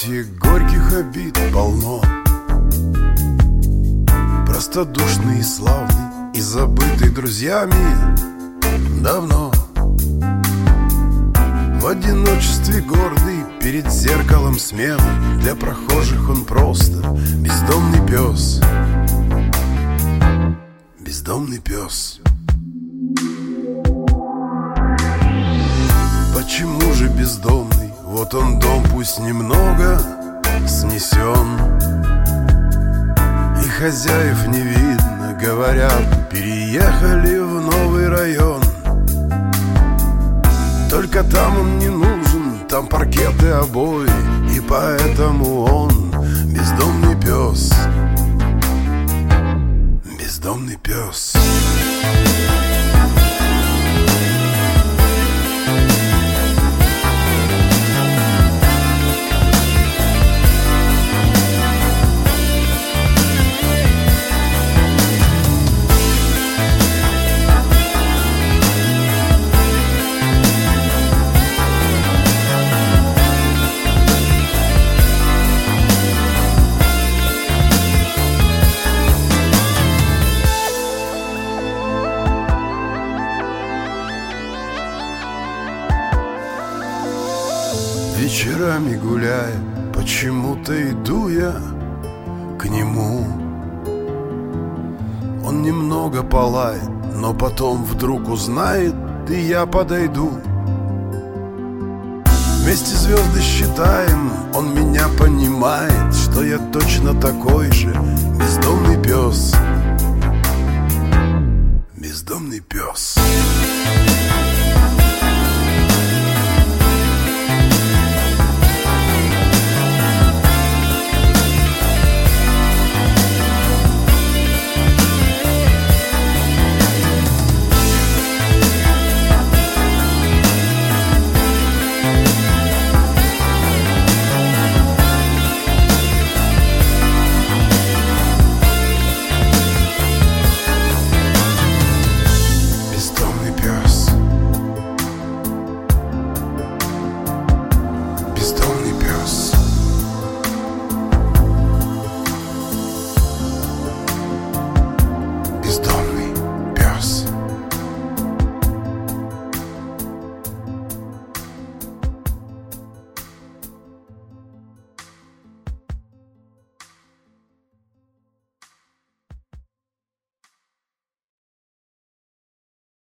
платье горьких обид полно. Простодушный и славный, и забытый друзьями давно. В одиночестве гордый, перед зеркалом смелым, для прохожих он просто бездомный пес. Бездомный пес. Почему же бездомный? Вот он дом, пусть немного снесен, и хозяев не видно, говорят, переехали в новый район. Только там он не нужен, там паркеты, обои, и поэтому он бездомный пес. Бездомный пес. Вечерами гуляя, почему-то иду я к нему. Он немного полает, но потом вдруг узнает, и я подойду. Вместе звезды считаем, он меня понимает, что я точно такой же бездомный пес. Бездомный пес.